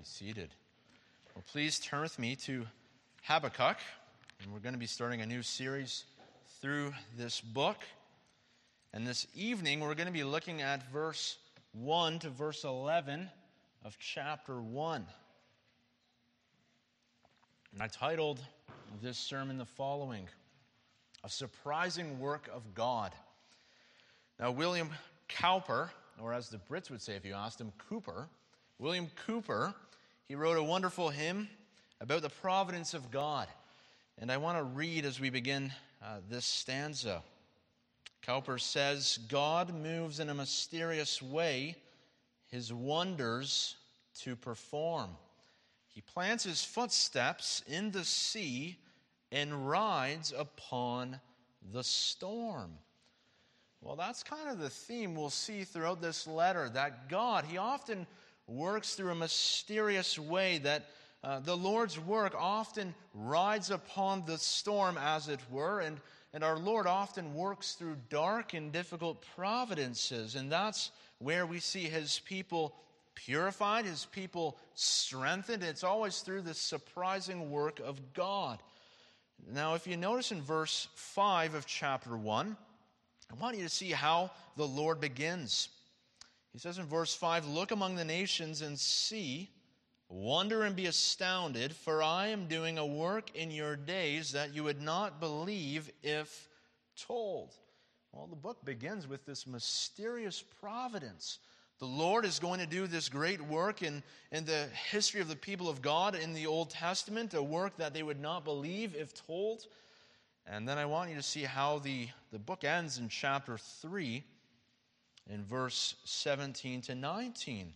be seated. Well, please turn with me to Habakkuk, and we're going to be starting a new series through this book. And this evening, we're going to be looking at verse 1 to verse 11 of chapter 1. And I titled this sermon the following: A Surprising Work of God. Now, William Cowper, or as the Brits would say if you asked him, Cooper, William Cooper, he wrote a wonderful hymn about the providence of God. And I want to read as we begin this stanza. Cowper says, God moves in a mysterious way his wonders to perform. He plants his footsteps in the sea and rides upon the storm. Well, that's kind of the theme we'll see throughout this letter, that God, he often works through a mysterious way, that the Lord's work often rides upon the storm, as it were, and our Lord often works through dark and difficult providences, and that's where we see his people purified, his people strengthened. It's always through this surprising work of God. Now, if you notice in verse 5 of chapter 1, I want you to see how the Lord begins. He says in verse 5, Look among the nations and see, wonder and be astounded, for I am doing a work in your days that you would not believe if told. Well, the book begins with this mysterious providence. The Lord is going to do this great work in the history of the people of God in the Old Testament, a work that they would not believe if told. And then I want you to see how the book ends in chapter 3 in verse 17 to 19.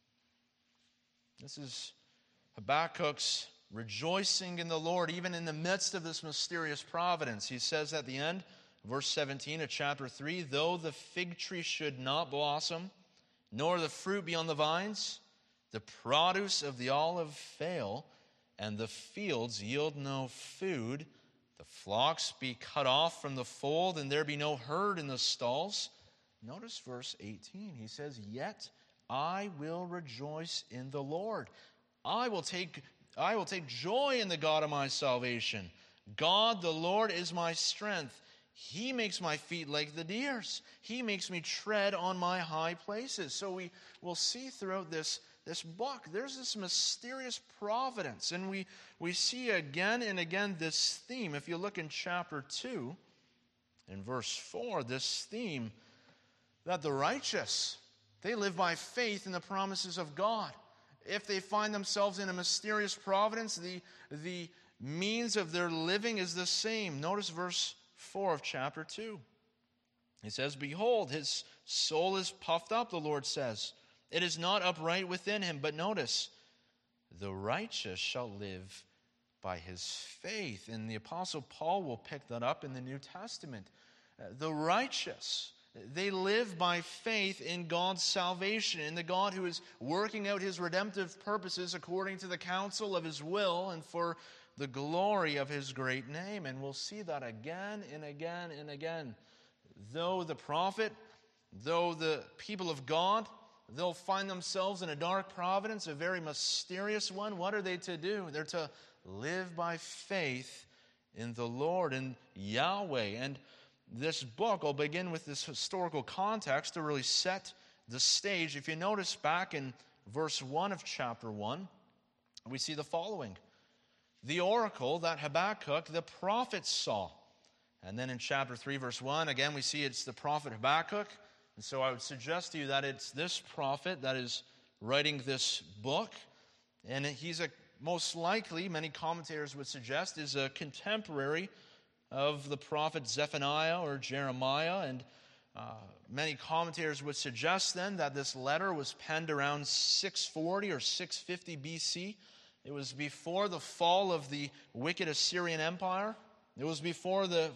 This is Habakkuk's rejoicing in the Lord, even in the midst of this mysterious providence. He says at the end, verse 17 of chapter 3, Though the fig tree should not blossom, nor the fruit be on the vines, the produce of the olive fail, and the fields yield no food, the flocks be cut off from the fold, and there be no herd in the stalls. Notice verse 18. He says, Yet I will rejoice in the Lord. I will take joy in the God of my salvation. God, the Lord, is my strength. He makes my feet like the deer's. He makes me tread on my high places. So we will see throughout this book, there's this mysterious providence. And we see again and again this theme. If you look in chapter 2, in verse 4, this theme that the righteous, they live by faith in the promises of God. If they find themselves in a mysterious providence, the means of their living is the same. Notice verse 4 of chapter 2. He says, Behold, his soul is puffed up, the Lord says. It is not upright within him. But notice, the righteous shall live by his faith. And the Apostle Paul will pick that up in the New Testament. The righteous, they live by faith in God's salvation, in the God who is working out his redemptive purposes according to the counsel of his will and for the glory of his great name. And we'll see that again and again and again. Though the prophet, though the people of God, they'll find themselves in a dark providence, a very mysterious one. What are they to do? They're to live by faith in the Lord, in Yahweh. And this book will begin with this historical context to really set the stage. If you notice back in verse 1 of chapter 1, we see the following. The oracle that Habakkuk, the prophet, saw. And then in chapter 3, verse 1, again we see it's the prophet Habakkuk. And so I would suggest to you that it's this prophet that is writing this book. And he's most likely, many commentators would suggest, is a contemporary of the prophet Zephaniah or Jeremiah. And many commentators would suggest then that this letter was penned around 640 or 650 BC. It was before the fall of the wicked Assyrian Empire. It was before the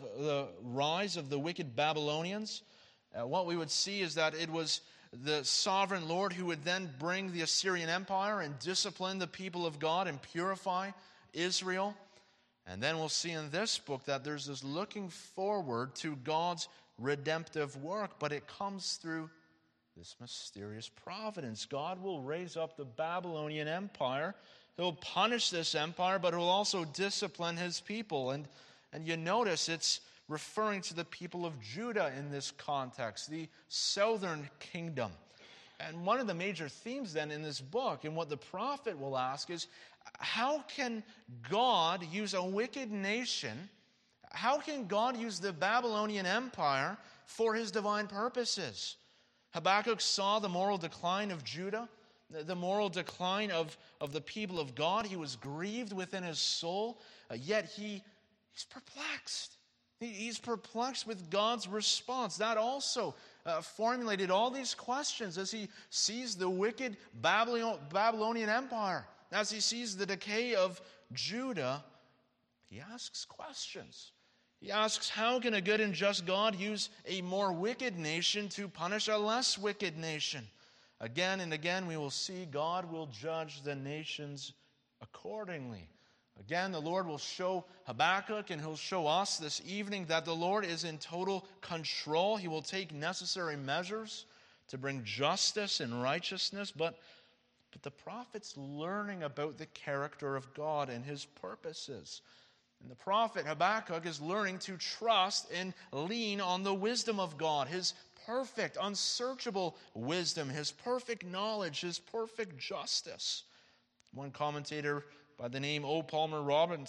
rise of the wicked Babylonians. What we would see is that it was the sovereign Lord who would then bring the Assyrian Empire and discipline the people of God and purify Israel. And then we'll see in this book that there's this looking forward to God's redemptive work, but it comes through this mysterious providence. God will raise up the Babylonian Empire. He'll punish this empire, but he'll also discipline his people. And you notice it's referring to the people of Judah in this context, the southern kingdom. And one of the major themes then in this book, and what the prophet will ask is, how can God use a wicked nation? How can God use the Babylonian Empire for his divine purposes? Habakkuk saw the moral decline of Judah, the moral decline of the people of God. He was grieved within his soul, yet he's perplexed. He's perplexed with God's response. That also formulated all these questions as he sees the wicked Babylonian Empire. As he sees the decay of Judah, he asks questions. He asks, how can a good and just God use a more wicked nation to punish a less wicked nation? Again and again we will see God will judge the nations accordingly. Again, the Lord will show Habakkuk and he'll show us this evening that the Lord is in total control. He will take necessary measures to bring justice and righteousness, but the prophet's learning about the character of God and his purposes. And the prophet Habakkuk is learning to trust and lean on the wisdom of God, his perfect, unsearchable wisdom, his perfect knowledge, his perfect justice. One commentator by the name O. Palmer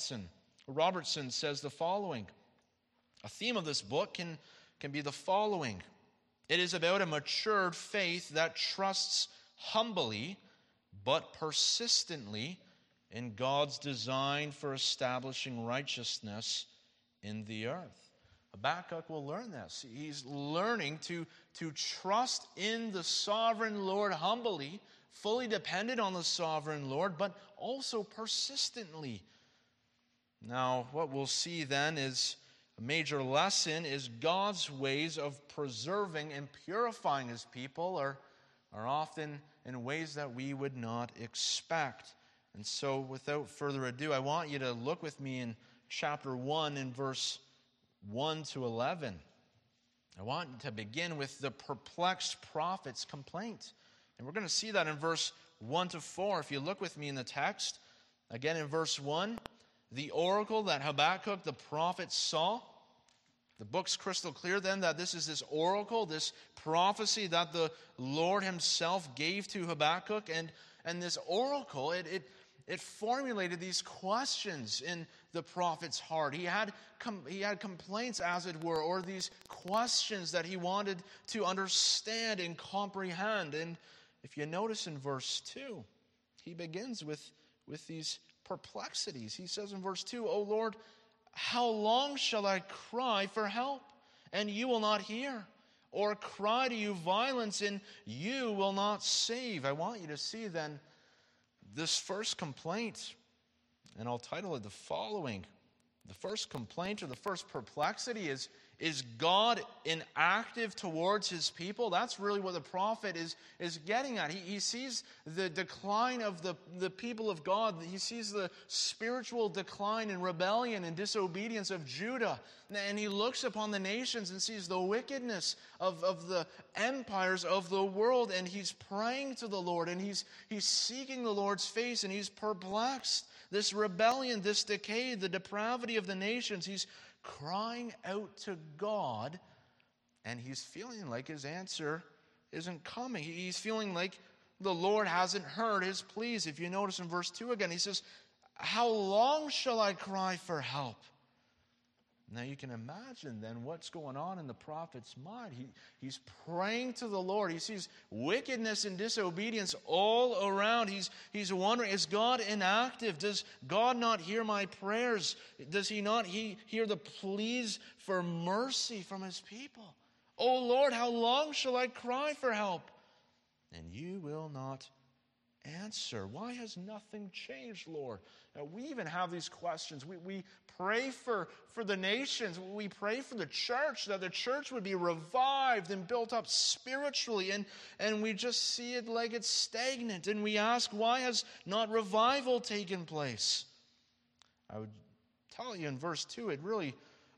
Robertson says the following. A theme of this book can be the following. It is about a matured faith that trusts humbly but persistently in God's design for establishing righteousness in the earth. Habakkuk will learn this. He's learning to trust in the sovereign Lord humbly, fully dependent on the sovereign Lord, but also persistently. Now, what we'll see then is a major lesson is God's ways of preserving and purifying his people are often in ways that we would not expect. And so, without further ado, I want you to look with me in chapter 1 in verse 1 to 11. I want to begin with the perplexed prophet's complaint. And we're going to see that in verse 1 to 4. If you look with me in the text, again in verse 1, the oracle that Habakkuk the prophet saw. The book's crystal clear then that this is this oracle, this prophecy that the Lord himself gave to Habakkuk. And this oracle, it formulated these questions in the prophet's heart. He had complaints, as it were, or these questions that he wanted to understand and comprehend. And if you notice in verse 2, he begins with these perplexities. He says in verse 2, O Lord, how long shall I cry for help, and you will not hear? Or cry to you violence, and you will not save? I want you to see then this first complaint, and I'll title it the following. The first complaint or the first perplexity is God inactive towards his people? That's really what the prophet is getting at. He sees the decline of the people of God. He sees the spiritual decline and rebellion and disobedience of Judah. And he looks upon the nations and sees the wickedness of the empires of the world. And he's praying to the Lord. And he's seeking the Lord's face. And he's perplexed. This rebellion, this decay, the depravity of the nations. He's crying out to God, and he's feeling like his answer isn't coming. He's feeling like the Lord hasn't heard his pleas. If you notice in verse 2 again, he says, how long shall I cry for help? Now you can imagine then what's going on in the prophet's mind. He's praying to the Lord. He sees wickedness and disobedience all around. He's wondering, is God inactive? Does God not hear my prayers? Does he not hear the pleas for mercy from his people? Oh Lord, how long shall I cry for help? And you will not answer. Why has nothing changed, Lord? Now, we even have these questions. We pray for the nations. We pray for the church, that the church would be revived and built up spiritually, and we just see it like it's stagnant. And we ask, why has not revival taken place? I would tell you in verse 2, it really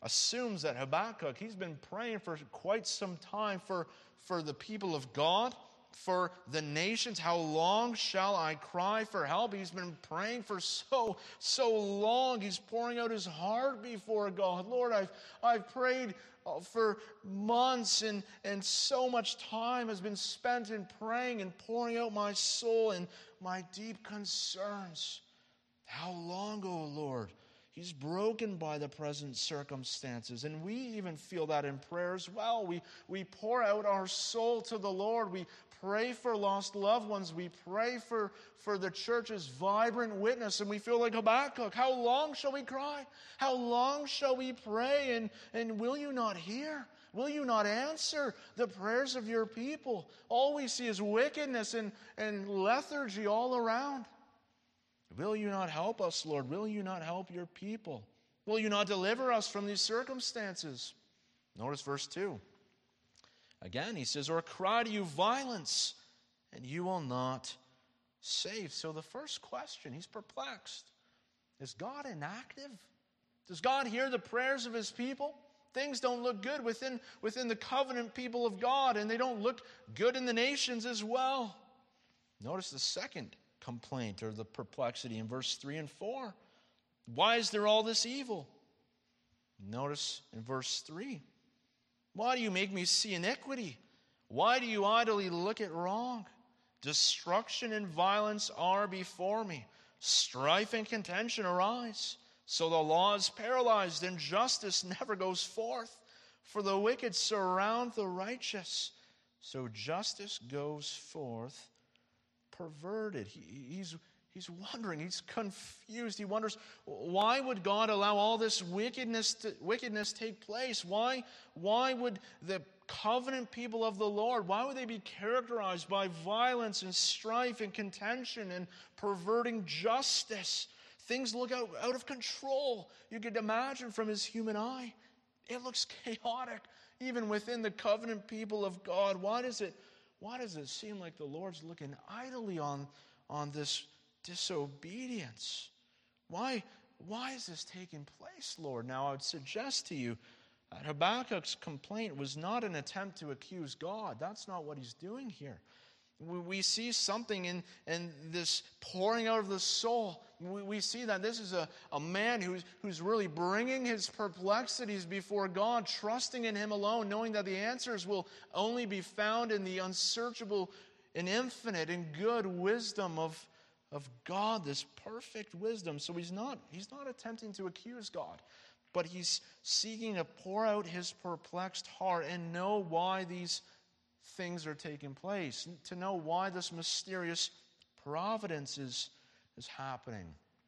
assumes that Habakkuk, he's been praying for quite some time for the people of God, for the nations. How long shall I cry for help? He's been praying for so long. He's pouring out his heart before God. Lord, I've prayed for months, and so much time has been spent in praying and pouring out my soul and my deep concerns. How long, O Lord? He's broken by the present circumstances, and we even feel that in prayer as well. We pour out our soul to the Lord. We pray for lost loved ones. We pray for the church's vibrant witness, and we feel like Habakkuk. How long shall we cry? How long shall we pray? And will you not hear? Will you not answer the prayers of your people? All we see is wickedness and lethargy all around. Will you not help us, Lord? Will you not help your people? Will you not deliver us from these circumstances? Notice verse 2. Again, he says, or cry to you violence, and you will not save. So the first question, he's perplexed. Is God inactive? Does God hear the prayers of his people? Things don't look good within the covenant people of God, and they don't look good in the nations as well. Notice the second complaint or the perplexity in verse 3 and 4. Why is there all this evil? Notice in verse 3. Why do you make me see iniquity? Why do you idly look at wrong? Destruction and violence are before me. Strife and contention arise. So the law is paralyzed and justice never goes forth. For the wicked surround the righteous. So justice goes forth perverted. He's wondering. He's confused. He wonders, why would God allow all this wickedness take place? Why would the covenant people of the Lord, why would they be characterized by violence and strife and contention and perverting justice? Things look out of control. You could imagine from his human eye. It looks chaotic, even within the covenant people of God. Why does it seem like the Lord's looking idly on this disobedience? Why is this taking place, Lord? Now, I would suggest to you that Habakkuk's complaint was not an attempt to accuse God. That's not what he's doing here. We see something in this pouring out of the soul. We see that this is a man who's really bringing his perplexities before God, trusting in him alone, knowing that the answers will only be found in the unsearchable and infinite and good wisdom of God, this perfect wisdom. So he's not attempting to accuse God, but he's seeking to pour out his perplexed heart and know why these things are taking place, to know why this mysterious providence is happening.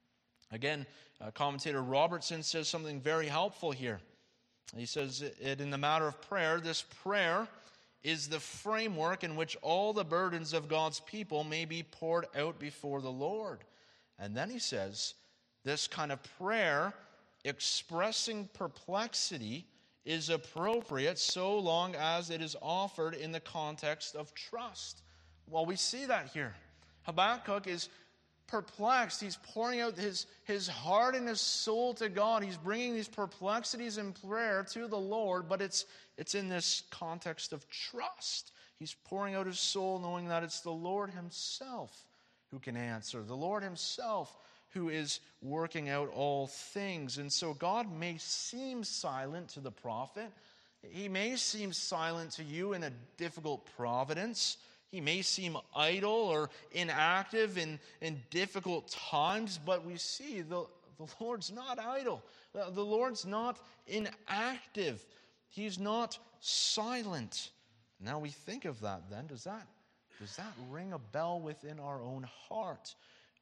Again, commentator Robertson says something very helpful here. He says in the matter of prayer, this prayer is the framework in which all the burdens of God's people may be poured out before the Lord. And then he says, this kind of prayer expressing perplexity is appropriate so long as it is offered in the context of trust. Well, we see that here. Habakkuk is perplexed. He's pouring out his heart and his soul to God. He's bringing these perplexities in prayer to the Lord, but it's in this context of trust. He's pouring out his soul knowing that it's the Lord himself who can answer, the Lord himself who is working out all things. And so God may seem silent to the prophet. He may seem silent to you in a difficult providence. He may seem idle or inactive in difficult times, but we see the Lord's not idle. The Lord's not inactive. He's not silent. Now we think of that then. Does that ring a bell within our own heart?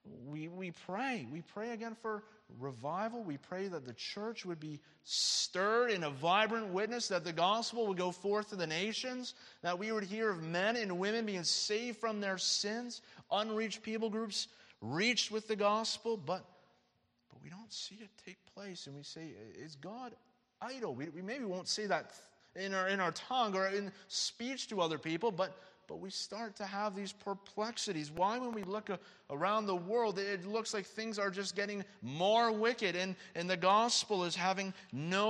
We pray. We pray again for revival. We pray that the church would be stirred in a vibrant witness, that the gospel would go forth to the nations, that we would hear of men and women being saved from their sins, unreached people groups reached with the gospel, but we don't see it take place. And we say, is God idle? We maybe won't say that in our tongue or in speech to other people, but we start to have these perplexities. Why, when we look around the world, it looks like things are just getting more wicked and the gospel is having no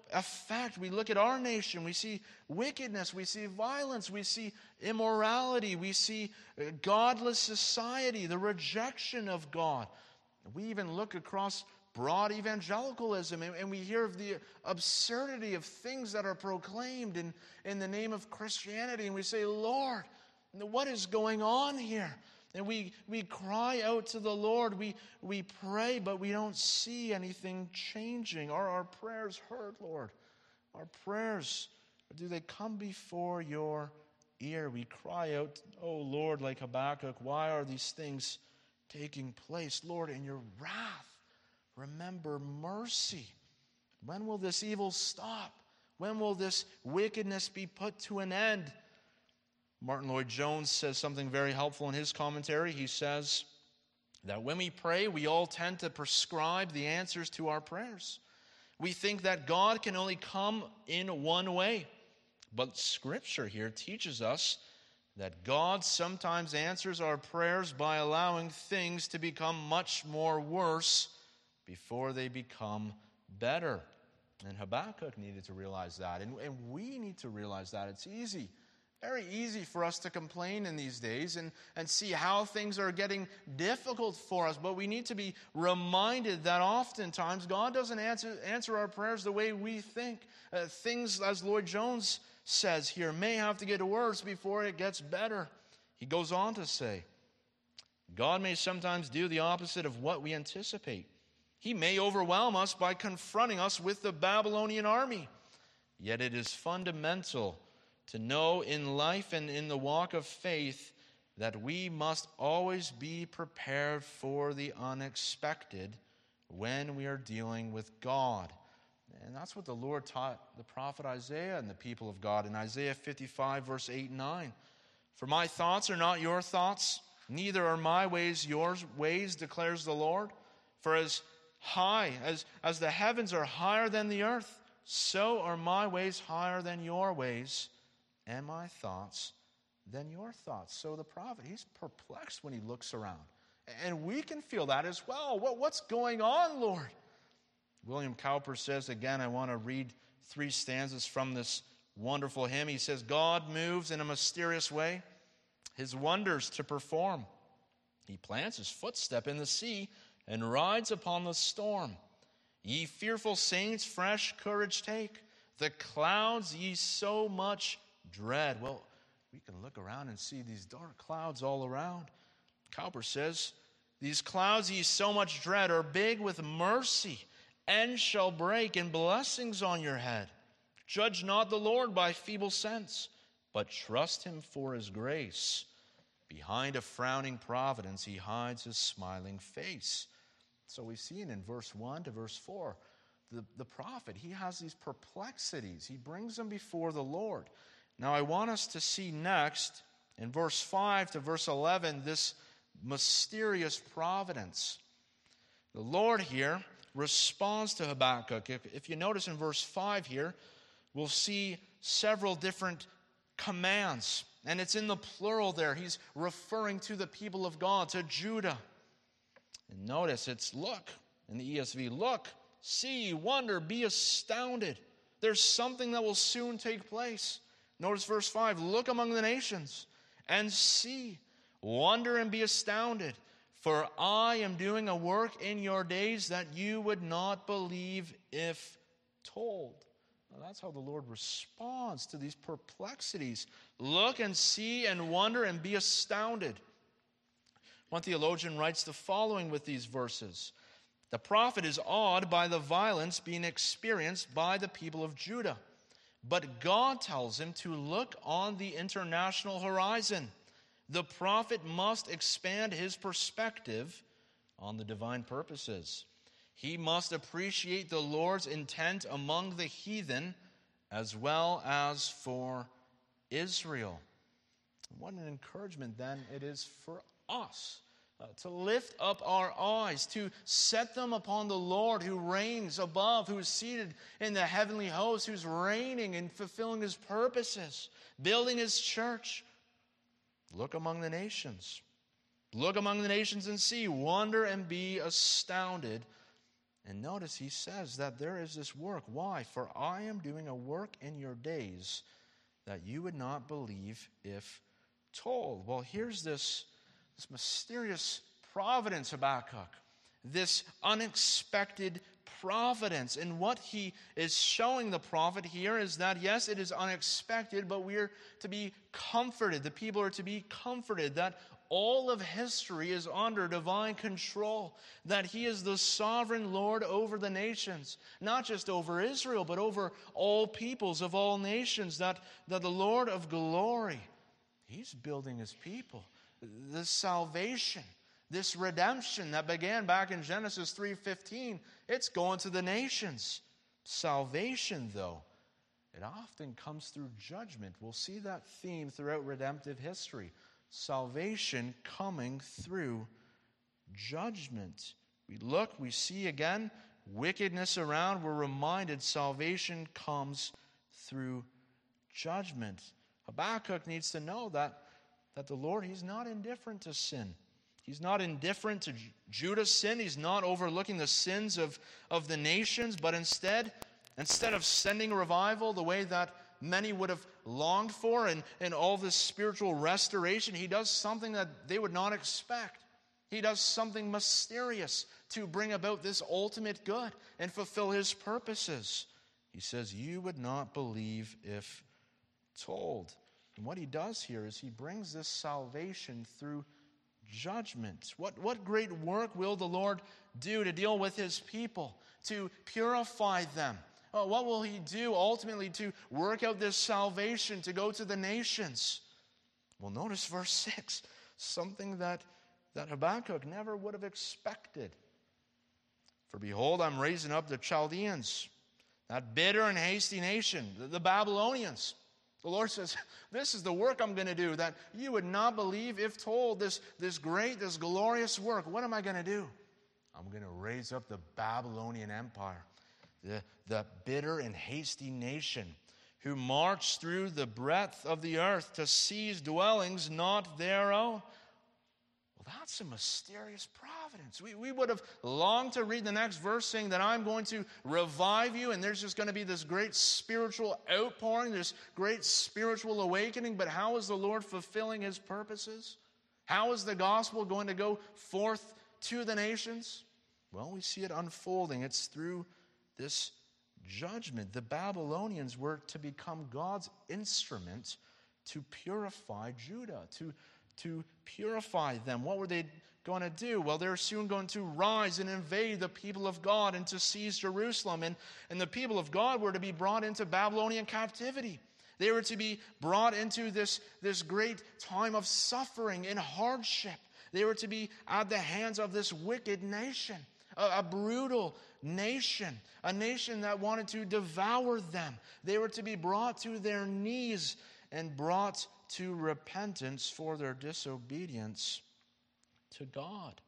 effect. We look at our nation, we see wickedness, we see violence, we see immorality, we see godless society, the rejection of God. We even look across broad evangelicalism, and we hear of the absurdity of things that are proclaimed in the name of Christianity, and we say, Lord, what is going on here? And we cry out to the Lord, we pray, but we don't see anything changing. Are our prayers heard, Lord? Our prayers, do they come before your ear? We cry out, oh Lord, like Habakkuk, why are these things taking place? Lord, in your wrath, remember mercy. When will this evil stop? When will this wickedness be put to an end? Martin Lloyd-Jones says something very helpful in his commentary. He says that when we pray, we all tend to prescribe the answers to our prayers. We think that God can only come in one way. But Scripture here teaches us that God sometimes answers our prayers by allowing things to become much more worse before they become better. And Habakkuk needed to realize that. And we need to realize that. It's easy, very easy for us to complain in these days and see how things are getting difficult for us. But we need to be reminded that oftentimes God doesn't answer our prayers the way we think. Things, as Lloyd-Jones says here, may have to get worse before it gets better. He goes on to say, God may sometimes do the opposite of what we anticipate. He may overwhelm us by confronting us with the Babylonian army. Yet it is fundamental to know in life and in the walk of faith that we must always be prepared for the unexpected when we are dealing with God. And that's what the Lord taught the prophet Isaiah and the people of God in Isaiah 55, verse 8 and 9. For my thoughts are not your thoughts, neither are my ways your ways, declares the Lord. For as high as the heavens are higher than the earth, so are my ways higher than your ways, and my thoughts than your thoughts. So the prophet, he's perplexed when he looks around. And we can feel that as well. What's going on, Lord? William Cowper says, again, I want to read 3 stanzas from this wonderful hymn. He says, God moves in a mysterious way, his wonders to perform. He plants his footstep in the sea and rides upon the storm. Ye fearful saints, fresh courage take. The clouds ye so much dread. Well, we can look around and see these dark clouds all around. Cowper says, these clouds ye so much dread are big with mercy, and shall break in blessings on your head. Judge not the Lord by feeble sense, but trust him for his grace. Behind a frowning providence he hides his smiling face. So we see in verse 1 to verse 4, the prophet, he has these perplexities. He brings them before the Lord. Now I want us to see next, in verse 5 to verse 11, this mysterious providence. The Lord here responds to Habakkuk. If you notice in verse 5 here, we'll see several different commands. And it's in the plural there. He's referring to the people of God, to Judah. And notice it's look, in the ESV, look, see, wonder, be astounded. There's something that will soon take place. Notice verse 5, look among the nations and see, wonder and be astounded. For I am doing a work in your days that you would not believe if told. Now, that's how the Lord responds to these perplexities. Look and see and wonder and be astounded. One theologian writes the following with these verses. The prophet is awed by the violence being experienced by the people of Judah. But God tells him to look on the international horizon. The prophet must expand his perspective on the divine purposes. He must appreciate the Lord's intent among the heathen as well as for Israel. What an encouragement then it is for us to lift up our eyes, to set them upon the Lord who reigns above, who is seated in the heavenly host, who's reigning and fulfilling his purposes, building his church. Look among the nations. Look among the nations and see, wonder and be astounded. And notice he says that there is this work. Why? For I am doing a work in your days that you would not believe if told. Well, here's this mysterious providence, Habakkuk. This unexpected providence. And what he is showing the prophet here is that, yes, it is unexpected, but we are to be comforted. The people are to be comforted that all of history is under divine control, that he is the sovereign Lord over the nations, not just over Israel, but over all peoples of all nations, that the Lord of glory, he's building his people. The salvation, this redemption that began back in Genesis 3:15, it's going to the nations. Salvation, though, it often comes through judgment. We'll see that theme throughout redemptive history. Salvation coming through judgment. We look, we see again wickedness around. We're reminded salvation comes through judgment. Habakkuk needs to know that the Lord, he's not indifferent to sin. He's not indifferent to Judah's sin. He's not overlooking the sins of the nations, but instead of sending revival the way that many would have longed for and all this spiritual restoration, he does something that they would not expect. He does something mysterious to bring about this ultimate good and fulfill his purposes. He says, you would not believe if told. And what he does here is he brings this salvation through judgment. What great work will the Lord do to deal with his people, to purify them? What will he do ultimately to work out this salvation, to go to the nations? Well, notice verse 6, something that Habakkuk never would have expected. For behold, I'm raising up the Chaldeans, that bitter and hasty nation, the Babylonians. The Lord says, this is the work I'm going to do, that you would not believe if told, this great, this glorious work. What am I going to do? I'm going to raise up the Babylonian Empire. The bitter and hasty nation who marched through the breadth of the earth to seize dwellings not their own. Well, that's a mysterious providence. We would have longed to read the next verse saying that I'm going to revive you, and there's just going to be this great spiritual outpouring, this great spiritual awakening. But how is the Lord fulfilling his purposes? How is the gospel going to go forth to the nations? Well, we see it unfolding. It's through this judgment. The Babylonians were to become God's instrument to purify Judah, to purify them. What were they going to do? Well, they're soon going to rise and invade the people of God and to seize Jerusalem. And the people of God were to be brought into Babylonian captivity. They were to be brought into this great time of suffering and hardship. They were to be at the hands of this wicked nation, a brutal nation, a nation that wanted to devour them. They were to be brought to their knees and brought to repentance for their disobedience to God.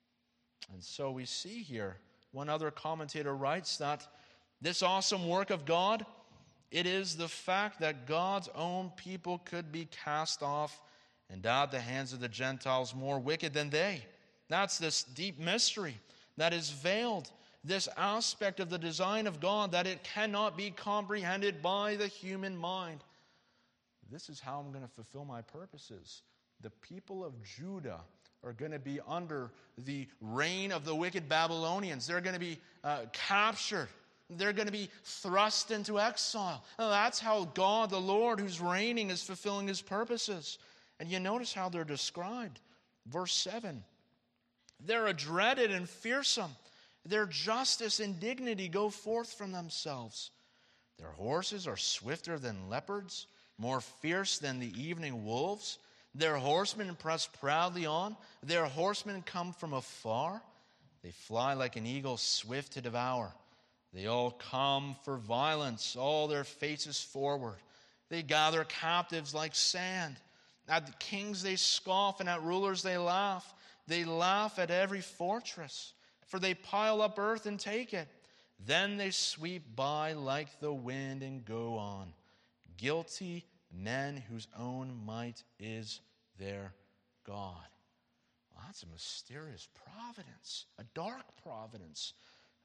And so we see here, one other commentator writes that this awesome work of God, it is the fact that God's own people could be cast off and at the hands of the Gentiles more wicked than they. That's this deep mystery that is veiled, this aspect of the design of God that it cannot be comprehended by the human mind. This is how I'm going to fulfill my purposes. The people of Judah are going to be under the reign of the wicked Babylonians. They're going to be captured. They're going to be thrust into exile. That's how God, the Lord who's reigning, is fulfilling his purposes. And you notice how they're described. Verse 7. They're dreaded and fearsome. Their justice and dignity go forth from themselves. Their horses are swifter than leopards, more fierce than the evening wolves. Their horsemen press proudly on. Their horsemen come from afar. They fly like an eagle swift to devour. They all come for violence, all their faces forward. They gather captives like sand. At the kings they scoff, and at rulers they laugh. They laugh at every fortress, for they pile up earth and take it. Then they sweep by like the wind and go on. Guilty men whose own might is their God. Well, that's a mysterious providence, a dark providence.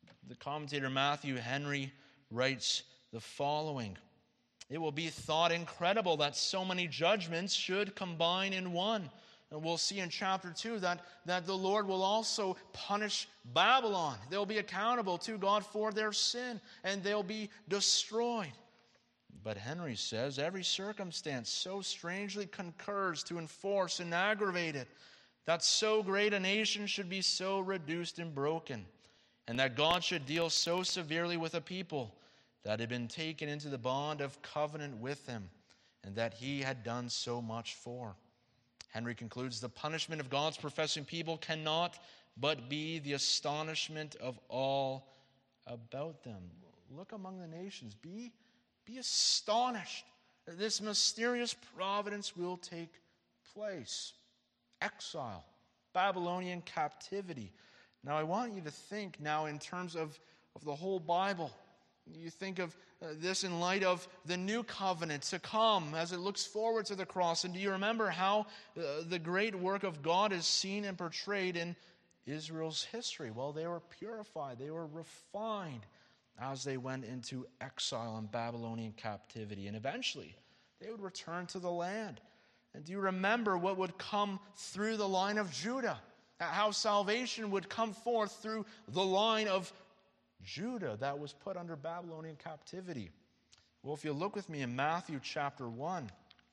The commentator Matthew Henry writes the following: "It will be thought incredible that so many judgments should combine in one." And we'll see in chapter 2 that the Lord will also punish Babylon. They'll be accountable to God for their sin, and they'll be destroyed. But Henry says, every circumstance so strangely concurs to enforce and aggravate it, that so great a nation should be so reduced and broken, and that God should deal so severely with a people that had been taken into the bond of covenant with him, and that he had done so much for. Henry concludes, the punishment of God's professing people cannot but be the astonishment of all about them. Look among the nations. Be astonished. This mysterious providence will take place. Exile, Babylonian captivity. Now I want you to think now in terms of the whole Bible. You think of this in light of the new covenant to come as it looks forward to the cross. And do you remember how the great work of God is seen and portrayed in Israel's history? Well, they were purified, they were refined as they went into exile and Babylonian captivity. And eventually, they would return to the land. And do you remember what would come through the line of Judah? How salvation would come forth through the line of Judah that was put under Babylonian captivity. Well, if you look with me in Matthew chapter 1,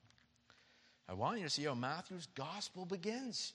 I want you to see how Matthew's gospel begins.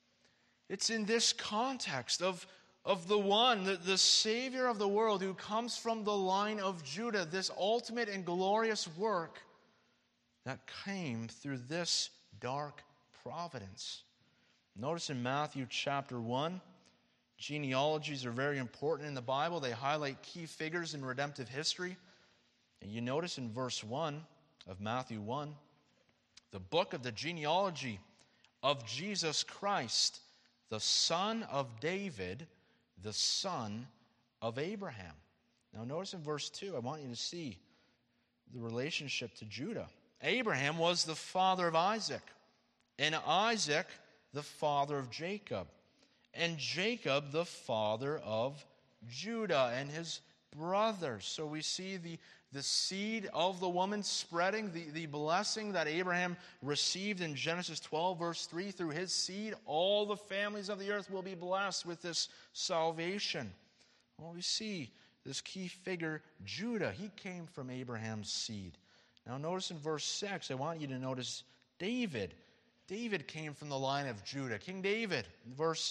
It's in this context of the one, the Savior of the world who comes from the line of Judah, this ultimate and glorious work that came through this dark providence. Notice in Matthew chapter 1, genealogies are very important in the Bible. They highlight key figures in redemptive history. And you notice in verse 1 of Matthew 1, the book of the genealogy of Jesus Christ, the son of David, the son of Abraham. Now notice in verse 2, I want you to see the relationship to Judah. Abraham was the father of Isaac, and Isaac the father of Jacob, and Jacob the father of Judah and his brothers. So we see the seed of the woman spreading, the blessing that Abraham received in Genesis 12, verse 3. Through his seed, all the families of the earth will be blessed with this salvation. Well, we see this key figure, Judah. He came from Abraham's seed. Now notice in verse 6, I want you to notice David. David came from the line of Judah. King David, verse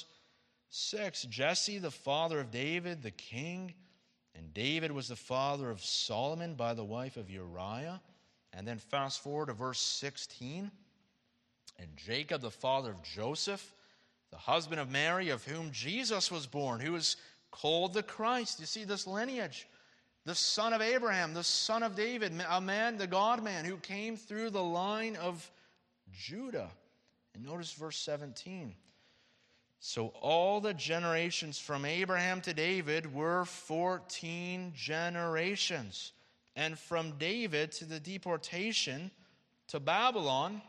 6, Jesse, the father of David, the king. And David was the father of Solomon by the wife of Uriah. And then fast forward to verse 16. And Jacob, the father of Joseph, the husband of Mary, of whom Jesus was born, who is called the Christ. You see this lineage. The son of Abraham, the son of David, a man, the God-man, who came through the line of Judah. And notice verse 17. So all the generations from Abraham to David were 14 generations. And from David to the deportation to Babylon,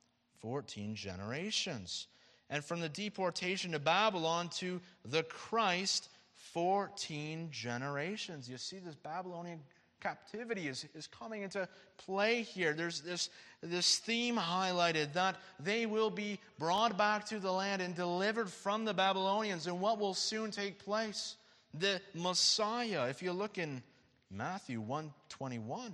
14 generations. And from the deportation to Babylon to the Christ, 14 generations. You see, this Babylonian captivity is coming into play here. There's this theme highlighted that they will be brought back to the land and delivered from the Babylonians. And what will soon take place? The Messiah. If you look in Matthew 1:21,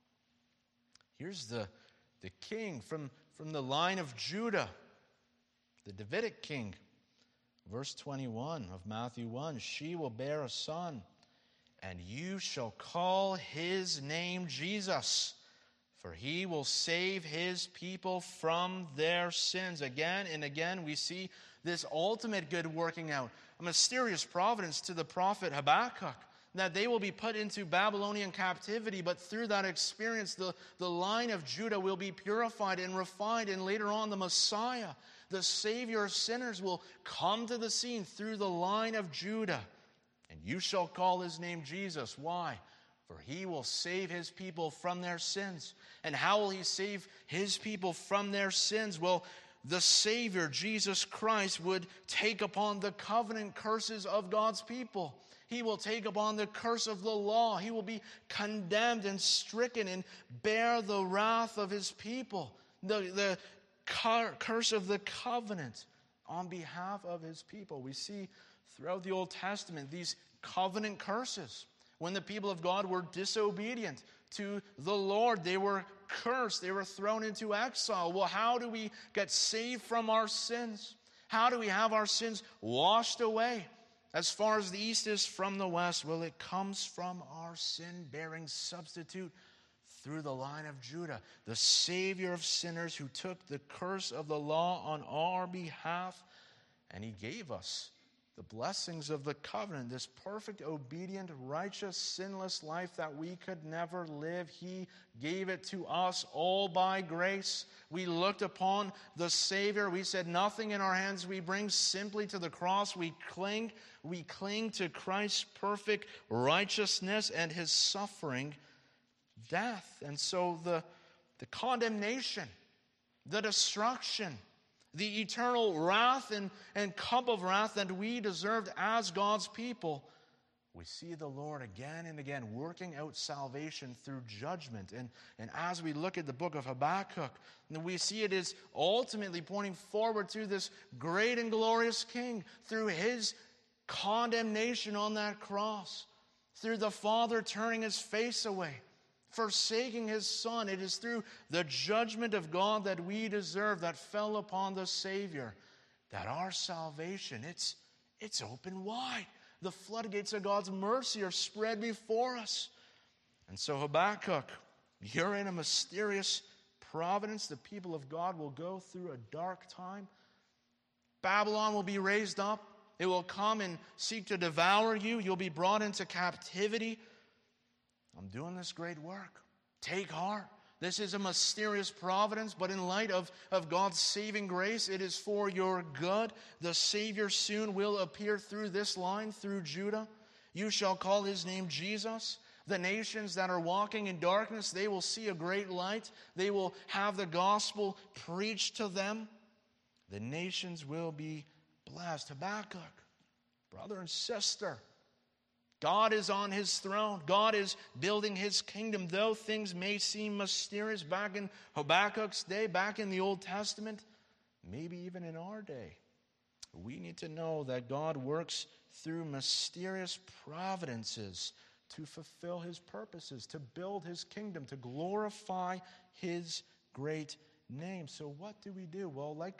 here's the king from the line of Judah, the Davidic king. Verse 21 of Matthew 1, she will bear a son, and you shall call his name Jesus, for he will save his people from their sins. Again and again we see this ultimate good working out, a mysterious providence to the prophet Habakkuk, that they will be put into Babylonian captivity, but through that experience the line of Judah will be purified and refined, and later on the Messiah, the Savior of sinners, will come to the scene through the line of Judah. And you shall call his name Jesus. Why? For he will save his people from their sins. And how will he save his people from their sins? Well, the Savior, Jesus Christ, would take upon the covenant curses of God's people. He will take upon the curse of the law. He will be condemned and stricken and bear the wrath of his people. The curse of the covenant on behalf of his people. We see throughout the Old Testament these covenant curses. When the people of God were disobedient to the Lord, they were cursed. They were thrown into exile. Well, how do we get saved from our sins? How do we have our sins washed away as far as the east is from the west? Well, it comes from our sin-bearing substitute through the line of Judah, the Savior of sinners who took the curse of the law on our behalf, and he gave us the blessings of the covenant, this perfect, obedient, righteous, sinless life that we could never live. He gave it to us all by grace. We looked upon the Savior. We said, nothing in our hands we bring, simply to the cross. We cling to Christ's perfect righteousness and his suffering death. And so the condemnation, the destruction, the eternal wrath and cup of wrath that we deserved as God's people, we see the Lord again and again working out salvation through judgment. And as we look at the book of Habakkuk, we see it is ultimately pointing forward to this great and glorious King through his condemnation on that cross, through the Father turning his face away, forsaking his Son. It is through the judgment of God that we deserve that fell upon the Savior, that our salvation, it's open wide. The floodgates of God's mercy are spread before us. And so Habakkuk, you're in a mysterious providence. The people of God will go through a dark time. Babylon will be raised up. It will come and seek to devour you. You'll be brought into captivity. I'm doing this great work. Take heart. This is a mysterious providence, but in light of God's saving grace, it is for your good. The Savior soon will appear through this line, through Judah. You shall call his name Jesus. The nations that are walking in darkness, they will see a great light. They will have the gospel preached to them. The nations will be blessed. Habakkuk, brother and sister, God is on his throne. God is building his kingdom. Though things may seem mysterious back in Habakkuk's day, back in the Old Testament, maybe even in our day, we need to know that God works through mysterious providences to fulfill his purposes, to build his kingdom, to glorify his great name. So what do? Well, like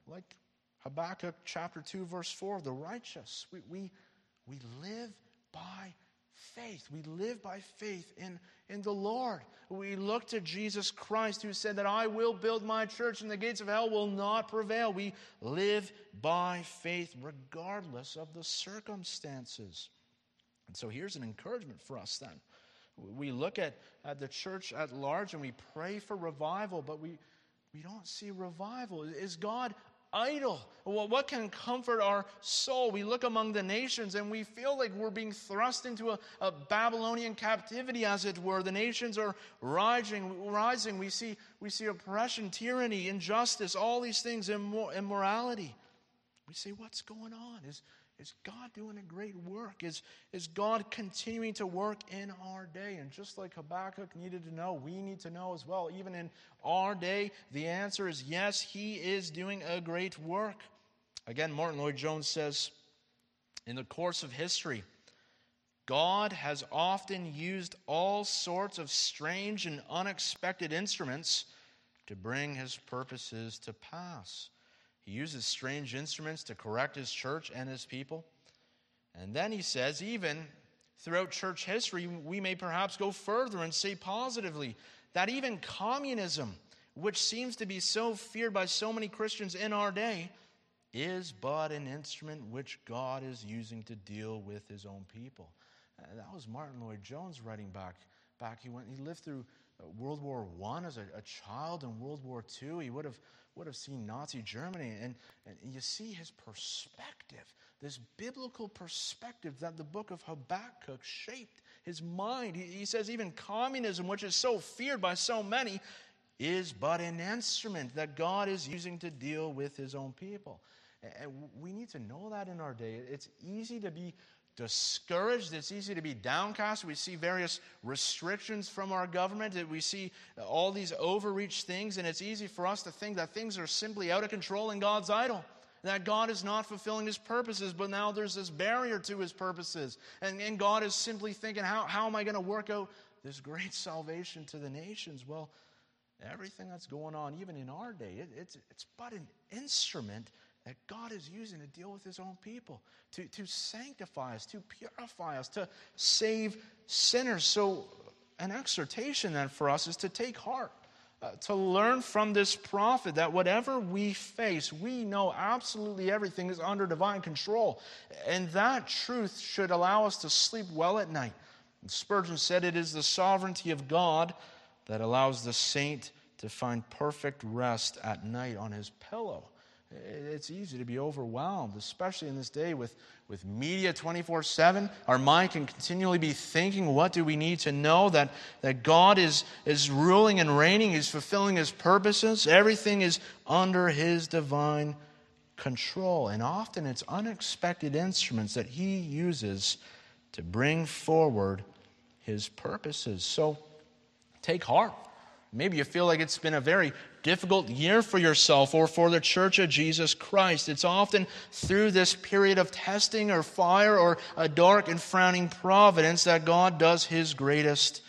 Habakkuk chapter 2, verse 4, the righteous, we live by faith. We live by faith in the Lord. We look to Jesus Christ, who said that I will build my church and the gates of hell will not prevail. We live by faith regardless of the circumstances. And so here's an encouragement for us then. We look at the church at large and we pray for revival, but we don't see revival. Is God idle? Well, what can comfort our soul? We look among the nations and we feel like we're being thrust into a Babylonian captivity, as it were. The nations are rising. We see oppression, tyranny, injustice, all these things, immorality. We say, what's going on? Is God doing a great work? Is God continuing to work in our day? And just like Habakkuk needed to know, we need to know as well. Even in our day, the answer is yes, he is doing a great work. Again, Martin Lloyd-Jones says, in the course of history, God has often used all sorts of strange and unexpected instruments to bring his purposes to pass. He uses strange instruments to correct his church and his people. And then he says, even throughout church history, we may perhaps go further and say positively that even communism, which seems to be so feared by so many Christians in our day, is but an instrument which God is using to deal with his own people. That was Martin Lloyd-Jones writing back. He lived through World War I as a child, and World War II. He would have seen Nazi Germany, and you see his perspective, this biblical perspective that the book of Habakkuk shaped his mind. He says even communism, which is so feared by so many, is but an instrument that God is using to deal with his own people. And we need to know that in our day. It's easy to be discouraged. It's easy to be downcast. We see various restrictions from our government. We see all these overreach things, and it's easy for us to think that things are simply out of control in God's idol, that God is not fulfilling His purposes, but now there's this barrier to His purposes. And God is simply thinking, how am I going to work out this great salvation to the nations? Well, everything that's going on, even in our day, it's but an instrument that God is using to deal with His own people, to sanctify us, to purify us, to save sinners. So an exhortation then for us is to take heart, to learn from this prophet that whatever we face, we know absolutely everything is under divine control. And that truth should allow us to sleep well at night. And Spurgeon said it is the sovereignty of God that allows the saint to find perfect rest at night on his pillow. It's easy to be overwhelmed, especially in this day with media 24/7. Our mind can continually be thinking, what do we need to know? That God is ruling and reigning. He's fulfilling His purposes. Everything is under His divine control. And often it's unexpected instruments that He uses to bring forward His purposes. So take heart. Maybe you feel like it's been a very difficult year for yourself or for the Church of Jesus Christ. It's often through this period of testing or fire or a dark and frowning providence that God does His greatest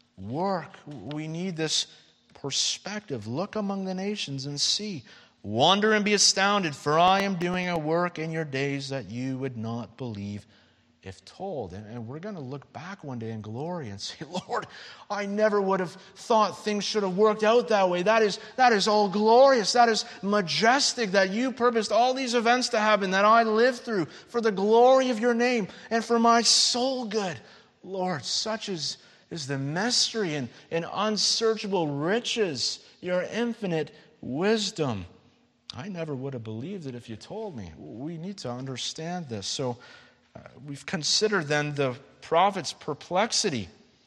work. We need this perspective. Look among the nations and see. Wonder and be astounded, for I am doing a work in your days that you would not believe if told. And we're going to look back one day in glory and say, Lord, I never would have thought things should have worked out that way. That is all glorious. That is majestic that you purposed all these events to happen that I lived through for the glory of your name and for my soul good. Lord, such is the mystery and unsearchable riches, your infinite wisdom. I never would have believed it if you told me. We need to understand this. So we've considered then the prophet's perplexity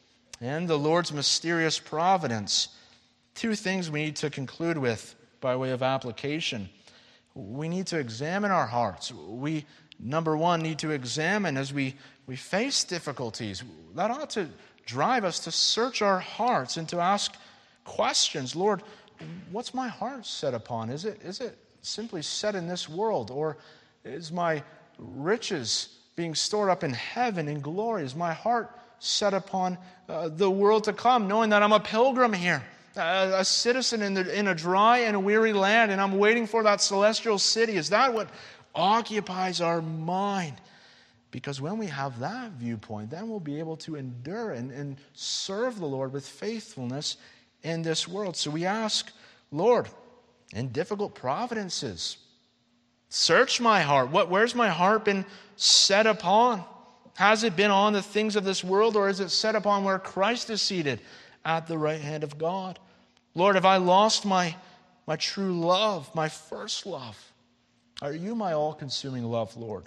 and the Lord's mysterious providence. Two things we need to conclude with by way of application. We need to examine our hearts. We, number one, need to examine as we face difficulties. That ought to drive us to search our hearts and to ask questions. Lord, what's my heart set upon? Is it simply set in this world? Or is my riches being stored up in heaven in glory? Is my heart set upon the world to come, knowing that I'm a pilgrim here, a citizen in a dry and weary land, and I'm waiting for that celestial city? Is that what occupies our mind? Because when we have that viewpoint, then we'll be able to endure and serve the Lord with faithfulness in this world. So we ask, Lord, in difficult providences, search my heart. Where's my heart been set upon? Has it been on the things of this world, or is it set upon where Christ is seated at the right hand of God? Lord, have I lost my true love, my first love? Are you my all-consuming love, Lord?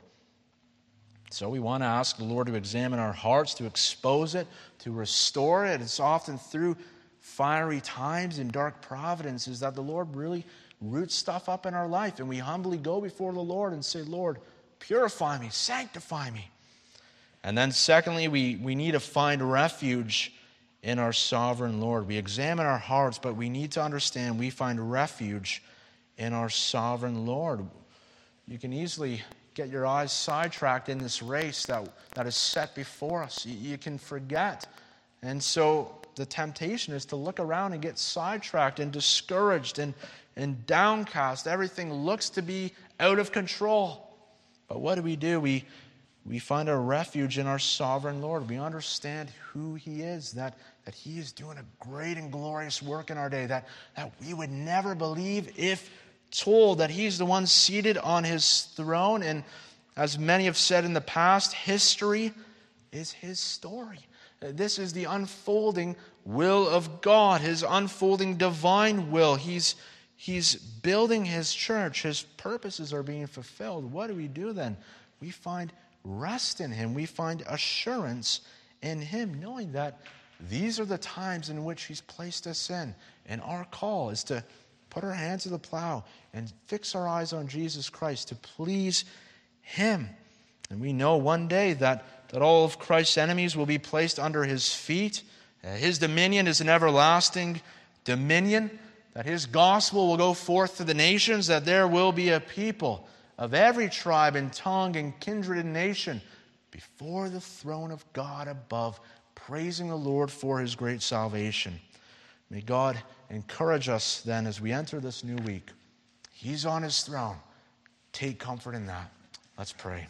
So we want to ask the Lord to examine our hearts, to expose it, to restore it. It's often through fiery times and dark providences that the Lord really roots stuff up in our life, and we humbly go before the Lord and say, Lord, purify me, sanctify me. And then secondly, we need to find refuge in our sovereign Lord. We examine our hearts, but we need to understand we find refuge in our sovereign Lord. You can easily get your eyes sidetracked in this race that is set before us. You can forget. And so the temptation is to look around and get sidetracked and discouraged and downcast. Everything looks to be out of control. But what do? We find our refuge in our sovereign Lord. We understand who He is, that He is doing a great and glorious work in our day, that we would never believe if told, that He's the one seated on His throne. And as many have said in the past, history is His story. This is the unfolding will of God, His unfolding divine will. He's building His church. His purposes are being fulfilled. What do then? We find rest in Him. We find assurance in Him, knowing that these are the times in which He's placed us in. And our call is to put our hands to the plow and fix our eyes on Jesus Christ, to please Him. And we know one day that all of Christ's enemies will be placed under his feet. His dominion is an everlasting dominion, that his gospel will go forth to the nations, that there will be a people of every tribe and tongue and kindred and nation before the throne of God above, praising the Lord for his great salvation. May God encourage us then as we enter this new week. He's on his throne. Take comfort in that. Let's pray.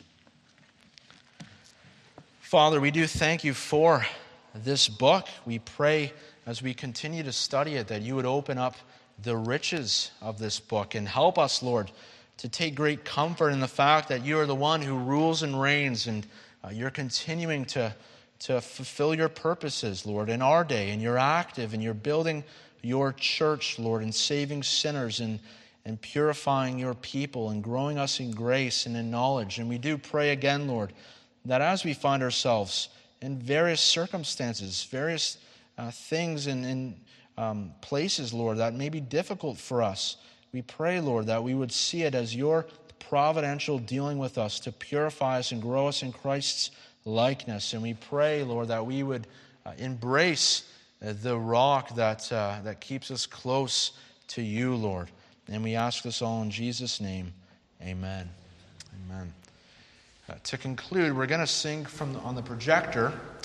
Father, we do thank you for this book. We pray as we continue to study it that you would open up the riches of this book and help us, Lord, to take great comfort in the fact that you are the one who rules and reigns, and you're continuing to fulfill your purposes, Lord, in our day, and you're active, and you're building your church, Lord, and saving sinners and purifying your people and growing us in grace and in knowledge. And we do pray again, Lord, that as we find ourselves in various circumstances, various things in places, Lord, that may be difficult for us, we pray, Lord, that we would see it as your providential dealing with us to purify us and grow us in Christ's likeness. And we pray, Lord, that we would embrace the rock that keeps us close to you, Lord. And we ask this all in Jesus' name. Amen. Amen. To conclude, we're going to sing on the projector